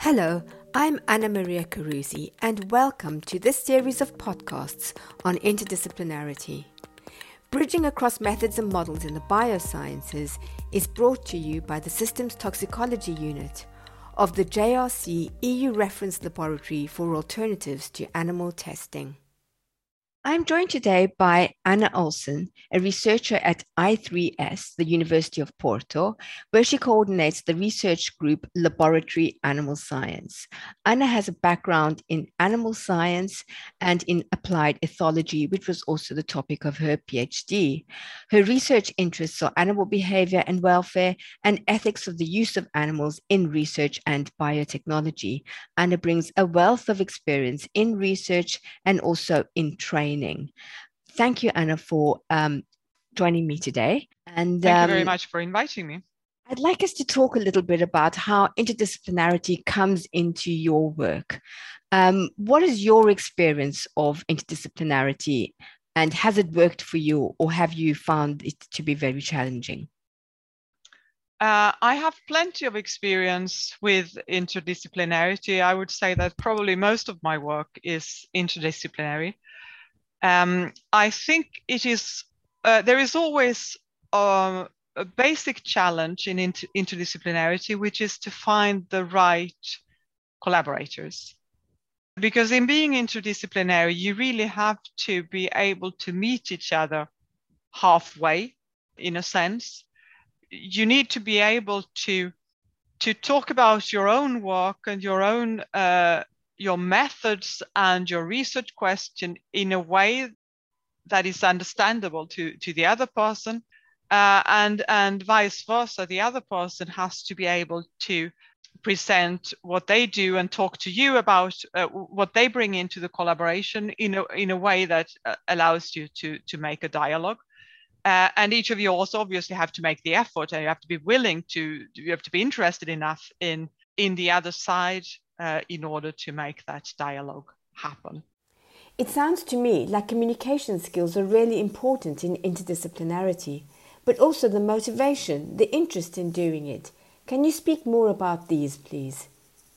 Hello, I'm Anna Maria Carusi, and welcome to this series of podcasts on interdisciplinarity. Bridging across methods and models in the biosciences is brought to you by the Systems Toxicology Unit of the JRC EU Reference Laboratory for Alternatives to Animal Testing. I'm joined today by Anna Olsen, a researcher at I3S, the University of Porto, where she coordinates the research group Laboratory Animal Science. Anna has a background in animal science and in applied ethology, which was also the topic of her PhD. Her research interests are animal behavior and welfare and ethics of the use of animals in research and biotechnology. Anna brings a wealth of experience in research and also in training. Thank you, Anna, for joining me today. And thank you very much for inviting me. I'd like us to talk a little bit about how interdisciplinarity comes into your work. What is your experience of interdisciplinarity, and has it worked for you, or have you found it to be very challenging? I have plenty of experience with interdisciplinarity. I would say that probably most of my work is interdisciplinary. I think it is. There is always a basic challenge in interdisciplinarity, which is to find the right collaborators. Because in being interdisciplinary, you really have to be able to meet each other halfway, in a sense. You need to be able to talk about your own work and your own your methods and your research question in a way that is understandable to the other person, and vice versa. The other person has to be able to present what they do and talk to you about what they bring into the collaboration in a way that allows you to make a dialogue. And each of you also obviously have to make the effort, and you have to be willing to, you have to be interested enough in the other side in order to make that dialogue happen. It sounds to me like communication skills are really important in interdisciplinarity, but also the motivation, the interest in doing it. Can you speak more about these, please?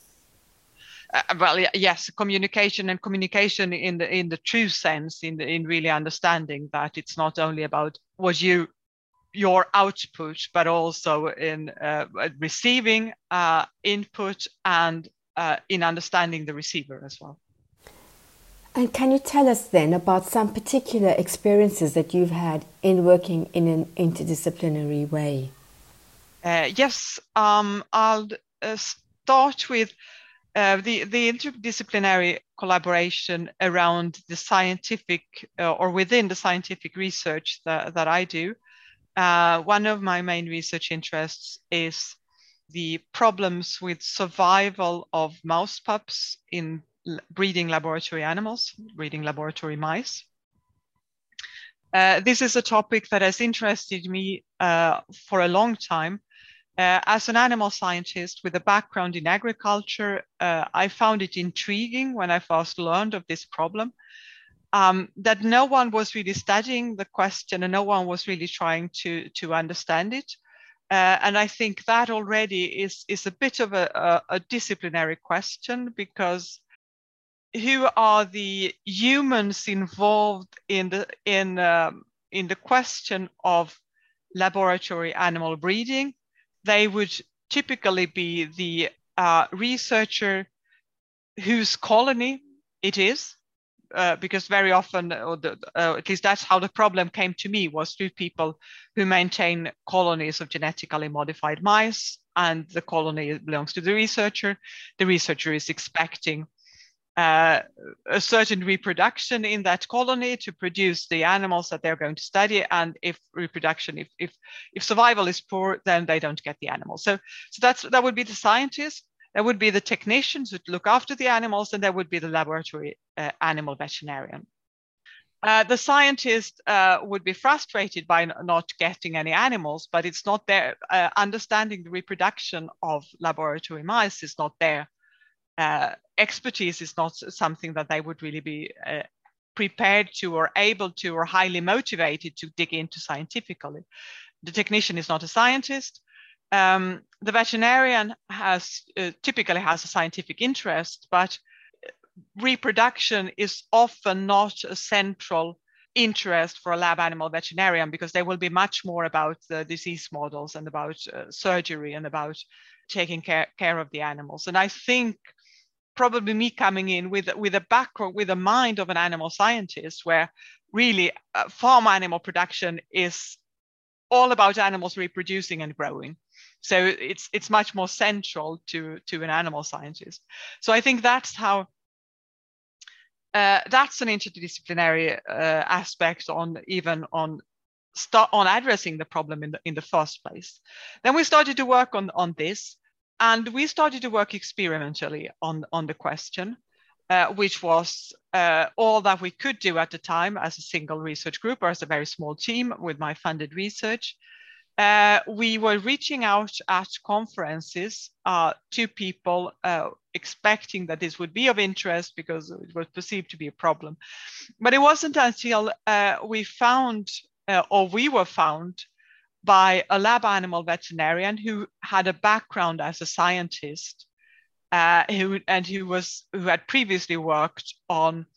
Well, yes, communication in the true sense, in really understanding that it's not only about your output, but also in receiving input and in understanding the receiver as well. And can you tell us then about some particular experiences that you've had in working in an interdisciplinary way? Yes, I'll start with the interdisciplinary collaboration around the scientific or within the scientific research that I do. One of my main research interests is the problems with survival of mouse pups in breeding laboratory animals, breeding laboratory mice. This is a topic that has interested me for a long time. As an animal scientist with a background in agriculture, I found it intriguing when I first learned of this problem, that no one was really studying the question and no one was really trying to understand it. And I think that already is a bit of a disciplinary question, because who are the humans involved in the question of laboratory animal breeding? They would typically be the researcher whose colony it is, because very often, at least that's how the problem came to me, was through people who maintain colonies of genetically modified mice, and the colony belongs to the researcher. The researcher is expecting a certain reproduction in that colony to produce the animals that they're going to study, and if survival is poor, then they don't get the animals. So that would be the scientist, there would be the technicians who look after the animals, and there would be the laboratory animal veterinarian. The scientist would be frustrated by not getting any animals, but it's not there. Understanding the reproduction of laboratory mice is not there. Expertise is not something that they would really be prepared to or able to or highly motivated to dig into scientifically. The technician is not a scientist. the veterinarian typically has a scientific interest, but reproduction is often not a central interest for a lab animal veterinarian, because they will be much more about the disease models and about surgery and about taking care of the animals. And I think probably me coming in with a background, with a mind of an animal scientist, where really farm animal production is all about animals reproducing and growing. So it's much more central to an animal scientist. So I think that's how that's an interdisciplinary aspect on addressing the problem in the first place. Then we started to work on this, and we started to work experimentally on the question, which was all that we could do at the time as a single research group or as a very small team with my funded research. We were reaching out at conferences to people expecting that this would be of interest because it was perceived to be a problem. But it wasn't until we were found by a lab animal veterinarian who had a background as a scientist, who had previously worked on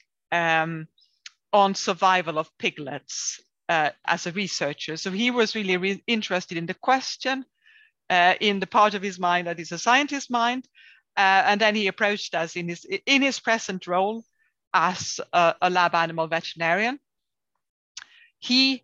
survival of piglets as a researcher. So he was really interested in the question, in the part of his mind that is a scientist's mind, and then he approached us in his present role as a lab animal veterinarian. He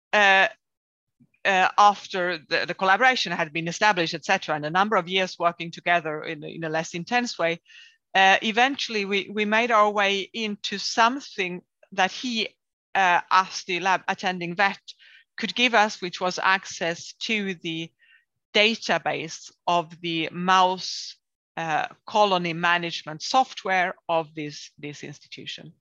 after the collaboration had been established, etc., and a number of years working together in a less intense way, eventually we made our way into something that he, as the lab attending vet, could give us, which was access to the database of the mouse colony management software of this institution,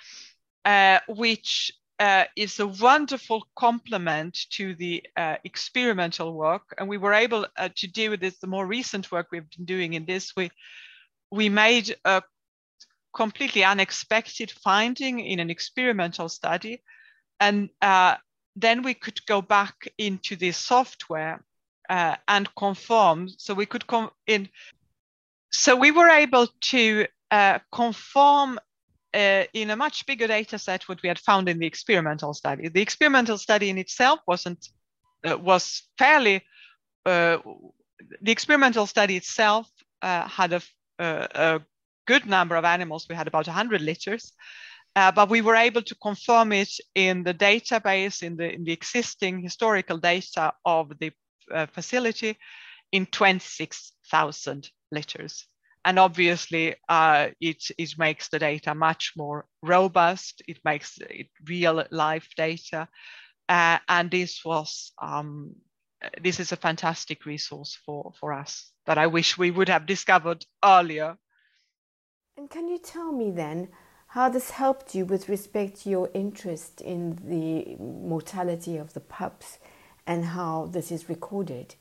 which is a wonderful complement to the experimental work. And we were able to do this, the more recent work we've been doing in this. We made a completely unexpected finding in an experimental study. And then we could go back into the software and conform. So we could So we were able to conform in a much bigger data set what we had found in the experimental study. The experimental study in itself was fairly. The experimental study itself had a good number of animals. We had about 100 litters, but we were able to confirm it in the database, in the existing historical data of the facility, in 26,000 litters. And obviously, it makes the data much more robust. It makes it real life data, and this is a fantastic resource for us that I wish we would have discovered earlier. And can you tell me then how this helped you with respect to your interest in the mortality of the pups and how this is recorded?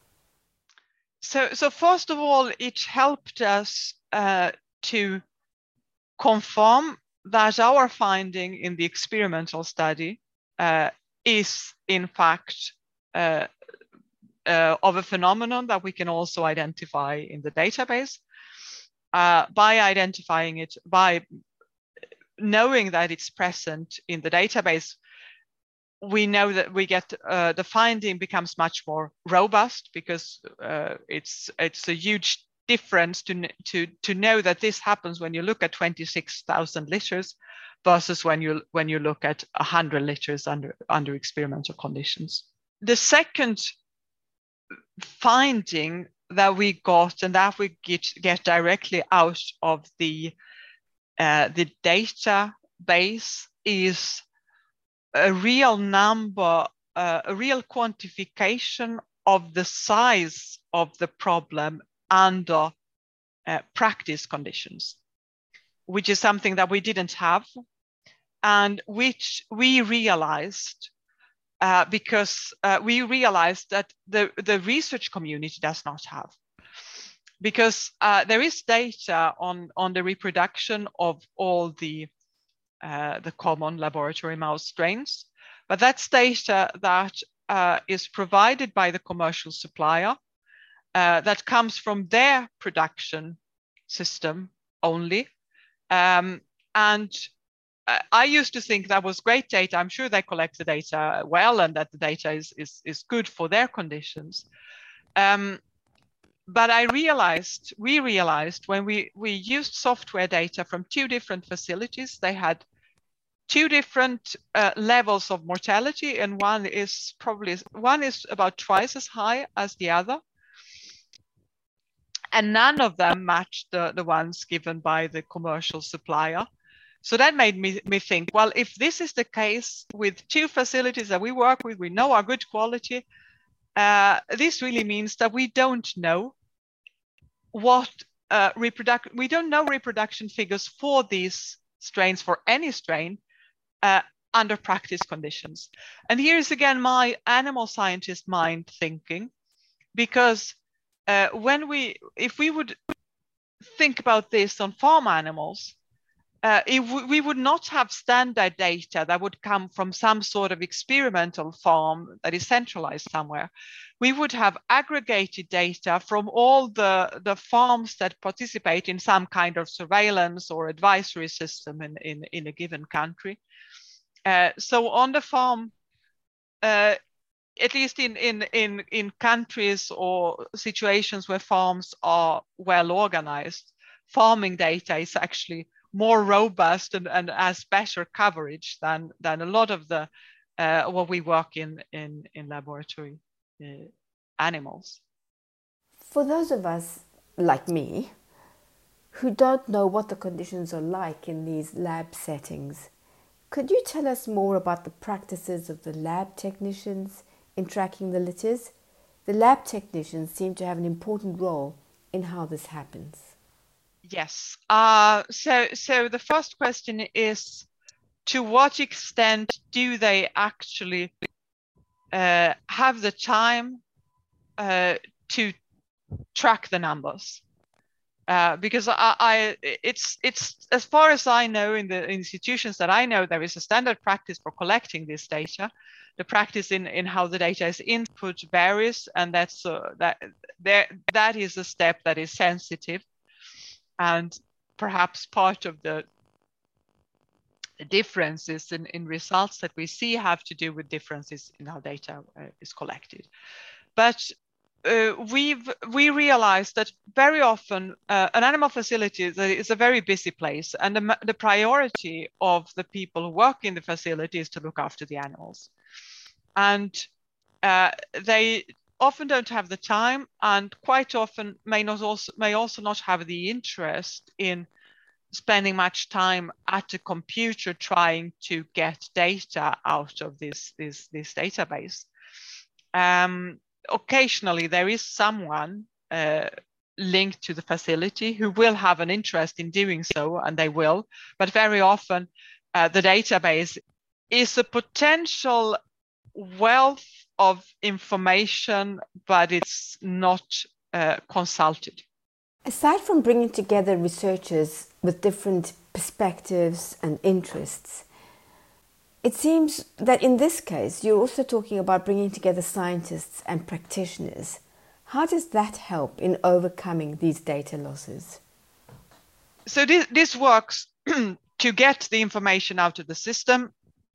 So first of all, it helped us to confirm that our finding in the experimental study is in fact of a phenomenon that we can also identify in the database. By identifying it, by knowing that it's present in the database, we know that we get the finding becomes much more robust, because it's a huge difference to know that this happens when you look at 26,000 litters versus when you look at 100 litters under experimental conditions. The second finding that we got, and that we get directly out of the database, is a real number, a real quantification of the size of the problem under practice conditions, which is something that we didn't have, and which we realized because we realized that the research community does not have. Because there is data on the reproduction of all the common laboratory mouse strains, but that's data that is provided by the commercial supplier that comes from their production system only. And I used to think that was great data. I'm sure they collect the data well and that the data is good for their conditions. But we realized when we used software data from two different facilities, they had two different levels of mortality, and one is about twice as high as the other. And none of them matched the ones given by the commercial supplier. So that made me think, well, if this is the case with two facilities that we work with, we know are good quality, this really means that we don't know what we don't know reproduction figures for these strains, for any strain, under practice conditions. And here's again my animal scientist mind thinking, because if we would think about this on farm animals, we would not have standard data that would come from some sort of experimental farm that is centralized somewhere. We would have aggregated data from all the farms that participate in some kind of surveillance or advisory system in a given country. So on the farm, at least in countries or situations where farms are well organized, farming data is actually more robust and has better coverage than a lot of the what we work in laboratory animals. For those of us like me who don't know what the conditions are like in these lab settings, could you tell us more about the practices of the lab technicians in tracking the litters? The lab technicians seem to have an important role in how this happens. Yes. So the first question is, to what extent do they actually have the time to track the numbers? Because it's as far as I know, in the institutions that I know, there is a standard practice for collecting this data. The practice in how the data is input varies, and that is a step that is sensitive. And perhaps part of the differences in results that we see have to do with differences in how data is collected. But we realized that very often an animal facility is a very busy place, and the priority of the people who work in the facility is to look after the animals. And they often don't have the time, and quite often may also not have the interest in spending much time at a computer trying to get data out of this database. Occasionally there is someone linked to the facility who will have an interest in doing so, and they will, but very often the database is a potential wealth of information, but it's not consulted. Aside from bringing together researchers with different perspectives and interests, it seems that in this case you're also talking about bringing together scientists and practitioners. How does that help in overcoming these data losses? So this works to get the information out of the system.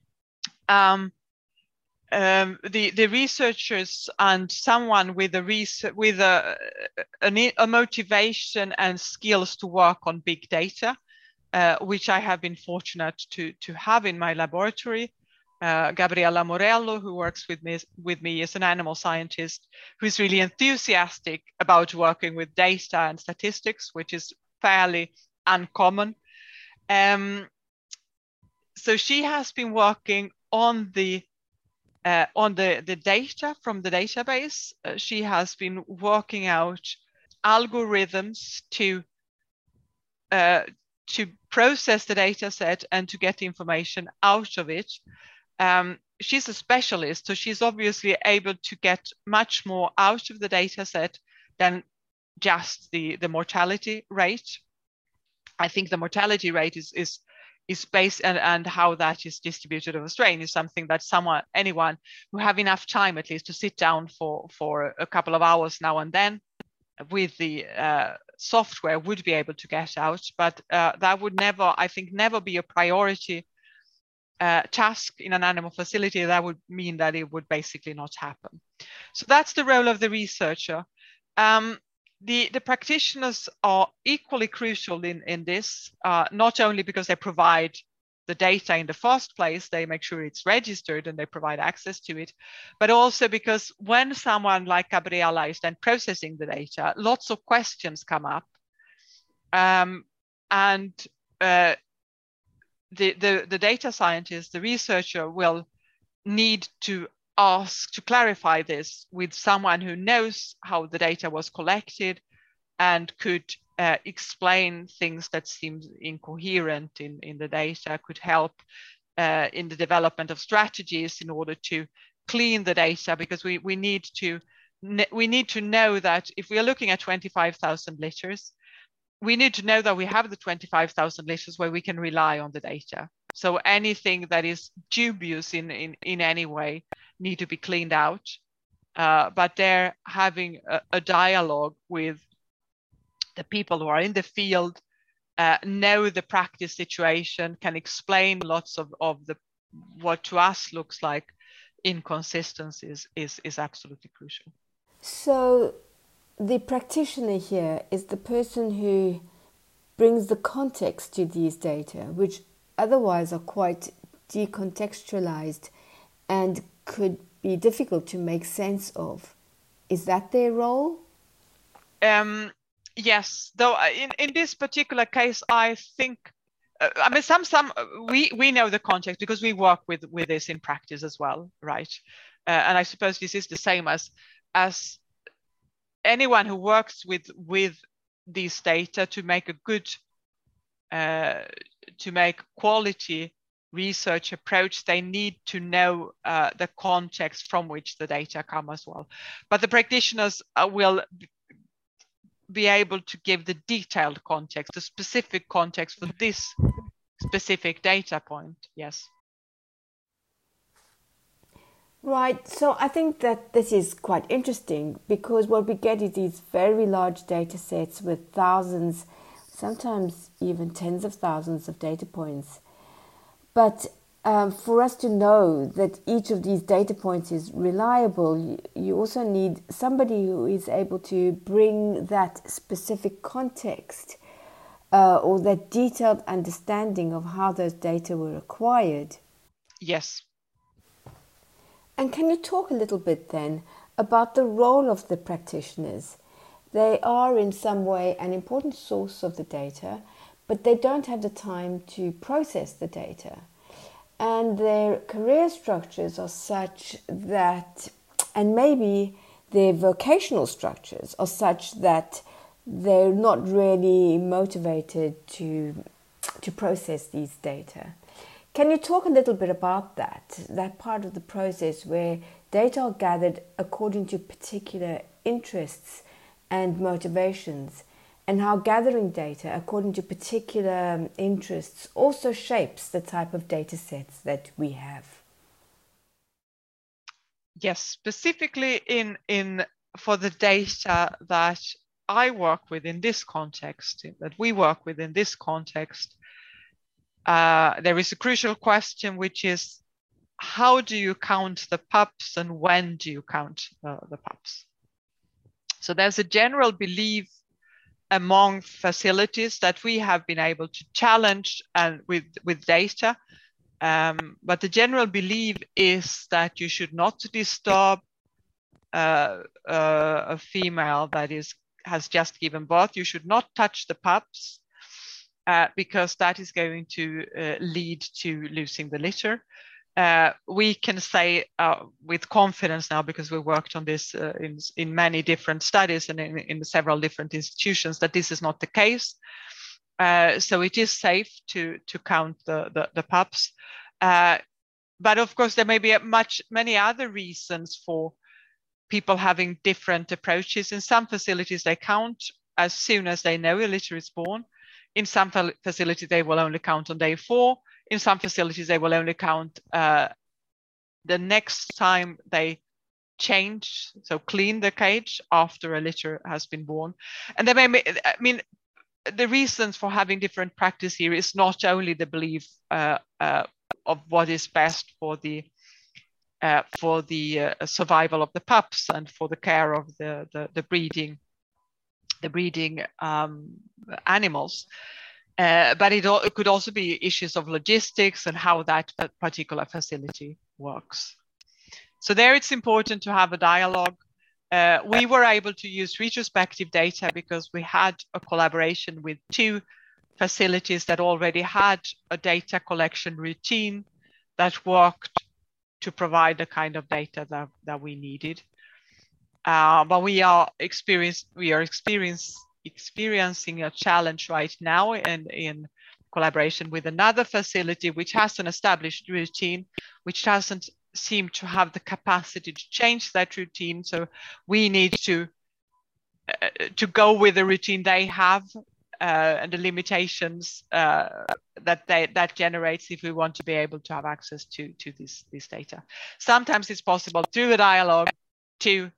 The researchers and someone with a motivation and skills to work on big data, which I have been fortunate to have in my laboratory. Gabriella Morello, who works with me, is an animal scientist who's really enthusiastic about working with data and statistics, which is fairly uncommon. So she has been working on the data from the database. She has been working out algorithms to process the data set and to get the information out of it. She's a specialist, so she's obviously able to get much more out of the data set than just the mortality rate. I think the mortality rate is is based, and how that is distributed over strain is something that anyone who have enough time at least to sit down for a couple of hours now and then with the software would be able to get out. But that would never, I think, never be a priority task in an animal facility. That would mean that it would basically not happen. So that's the role of the researcher. The practitioners are equally crucial in this, not only because they provide the data in the first place, they make sure it's registered and they provide access to it, but also because when someone like Gabriella is then processing the data, lots of questions come up. And the data scientist, the researcher, will need to ask to clarify this with someone who knows how the data was collected and could explain things that seem incoherent in the data, could help in the development of strategies in order to clean the data, because we need to know that if we are looking at 25,000 litters, we need to know that we have the 25,000 litters where we can rely on the data. So anything that is dubious in any way need to be cleaned out. But they're having a dialogue with the people who are in the field, know the practice situation, can explain lots of the what to us looks like inconsistencies is absolutely crucial. So the practitioner here is the person who brings the context to these data, which otherwise are quite decontextualized and could be difficult to make sense of. Is that their role? Yes, though in this particular case, I think, I mean, we know the context because we work with this in practice as well, right? And I suppose this is the same as anyone who works with these data to make a good, to make quality research approach. They need to know the context from which the data come as well. But the practitioners will be able to give the detailed context, the specific context for this specific data point. Yes. Right, so I think that this is quite interesting, because what we get is these very large data sets with thousands, sometimes even tens of thousands of data points. But for us to know that each of these data points is reliable, you also need somebody who is able to bring that specific context or that detailed understanding of how those data were acquired. Yes. And can you talk a little bit then about the role of the practitioners? They are in some way an important source of the data, but they don't have the time to process the data. And their career structures are such that, and maybe their vocational structures are such that they're not really motivated to process these data. Can you talk a little bit about that part of the process where data are gathered according to particular interests and motivations, and how gathering data according to particular interests also shapes the type of data sets that we have? Yes, specifically for the data that I work with in this context, that we work with in this context, there is a crucial question, which is, how do you count the pups and when do you count the pups? So there's a general belief among facilities that we have been able to challenge and with data. But the general belief is that you should not disturb a female that has just given birth. You should not touch the pups because that is going to lead to losing the litter. We can say with confidence now, because we worked on this in many different studies and in several different institutions, that this is not the case. So it is safe to count the pups. But of course, there may be many other reasons for people having different approaches. In some facilities, they count as soon as they know a litter is born. In some facilities, they will only count on day 4. In some facilities, they will only count the next time they change, so clean the cage after a litter has been born. And they may, I mean, the reasons for having different practice here is not only the belief of what is best for the survival of the pups and for the care of the breeding animals, but it could also be issues of logistics and how that particular facility works. So there it's important to have a dialogue. We were able to use retrospective data because we had a collaboration with 2 facilities that already had a data collection routine that worked to provide the kind of data that we needed. But we are experiencing a challenge right now in collaboration with another facility which has an established routine, which doesn't seem to have the capacity to change that routine. So we need to go with the routine they have and the limitations that generates if we want to be able to have access to this data. Sometimes it's possible through a dialogue to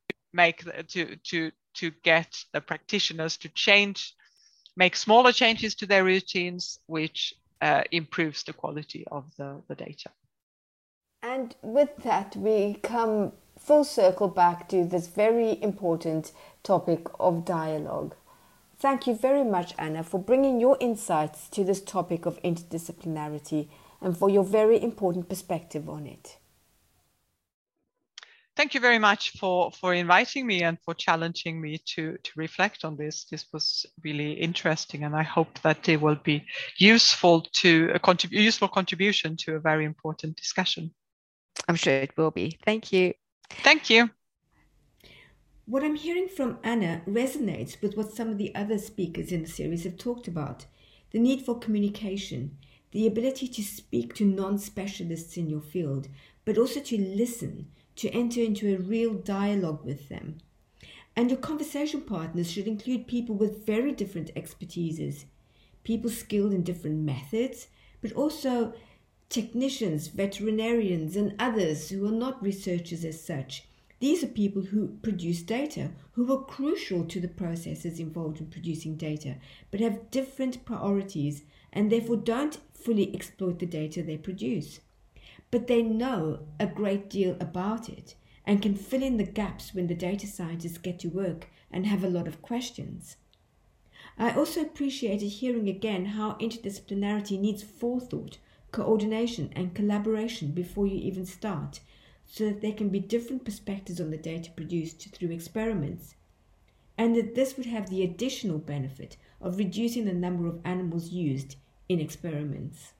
get the practitioners to make smaller changes to their routines, which improves the quality of the data. And with that, we come full circle back to this very important topic of dialogue. Thank you very much, Anna, for bringing your insights to this topic of interdisciplinarity and for your very important perspective on it. Thank you very much for inviting me and for challenging me to reflect on this. This was really interesting, and I hope that it will be useful contribution to a very important discussion. I'm sure it will be. Thank you. Thank you. What I'm hearing from Anna resonates with what some of the other speakers in the series have talked about. The need for communication, the ability to speak to non-specialists in your field, but also to listen, to enter into a real dialogue with them. And your conversation partners should include people with very different expertises, people skilled in different methods, but also technicians, veterinarians, and others who are not researchers as such. These are people who produce data, who are crucial to the processes involved in producing data, but have different priorities and therefore don't fully exploit the data they produce. But they know a great deal about it and can fill in the gaps when the data scientists get to work and have a lot of questions. I also appreciated hearing again how interdisciplinarity needs forethought, coordination and collaboration before you even start, so that there can be different perspectives on the data produced through experiments, and that this would have the additional benefit of reducing the number of animals used in experiments.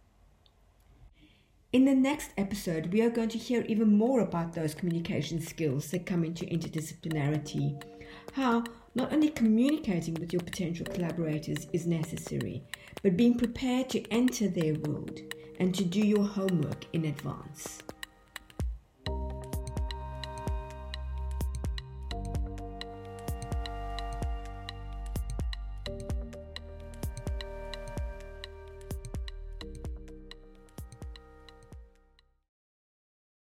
In the next episode, we are going to hear even more about those communication skills that come into interdisciplinarity, how not only communicating with your potential collaborators is necessary, but being prepared to enter their world and to do your homework in advance.